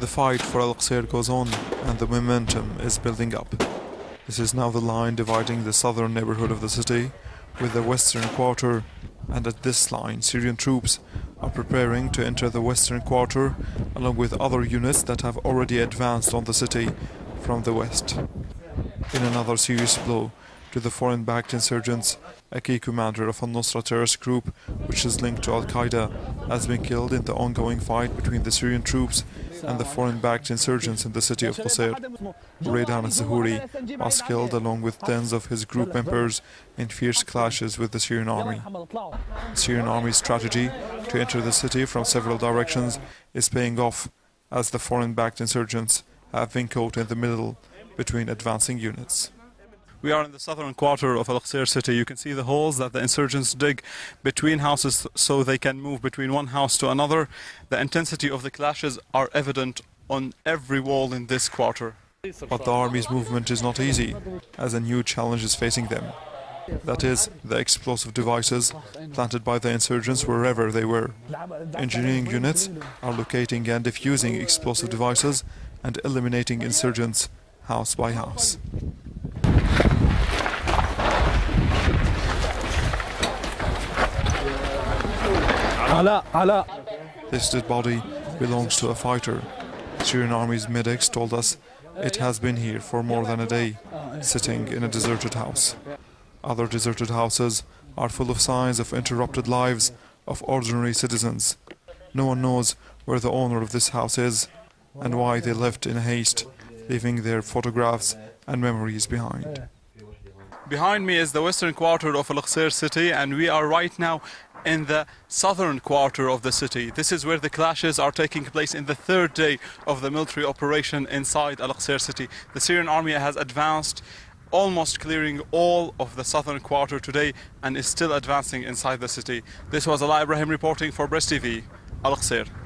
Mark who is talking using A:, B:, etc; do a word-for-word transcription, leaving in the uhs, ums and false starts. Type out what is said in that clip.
A: The fight for Al-Qusayr goes on and the momentum is building up. This is now the line dividing the southern neighborhood of the city with the western quarter, and at this line Syrian troops are preparing to enter the western quarter along with other units that have already advanced on the city from the west. In another serious blow to the foreign-backed insurgents, a key commander of al-Nusra terrorist group, which is linked to Al-Qaeda, has been killed in the ongoing fight between the Syrian troops and the foreign-backed insurgents in the city of Qusayr. Raydan al-Zahuri was killed along with tens of his group members in fierce clashes with the Syrian army. The Syrian army's strategy to enter the city from several directions is paying off, as the foreign-backed insurgents have been caught in the middle between advancing units. We are in the southern quarter of Al-Qusayr city. You can see the holes that the insurgents dig between houses so they can move between one house to another. The intensity of the clashes are evident on every wall in this quarter. But the army's movement is not easy, as a new challenge is facing them. That is, the explosive devices planted by the insurgents wherever they were. Engineering units are locating and defusing explosive devices and eliminating insurgents house by house. This dead body belongs to a fighter. Syrian army's medics told us it has been here for more than a day, sitting in a deserted house. Other deserted houses are full of signs of interrupted lives of ordinary citizens. No one knows where the owner of this house is and why they left in haste, leaving their photographs and memories behind. Behind me is the western quarter of Al-Qusayr city, and we are right now in the southern quarter of the city. This is where the clashes are taking place in the third day of the military operation inside Al-Qusayr city. The Syrian army has advanced, almost clearing all of the southern quarter today, and is still advancing inside the city. This was Alaa Ibrahim reporting for Press T V, Al-Qusayr.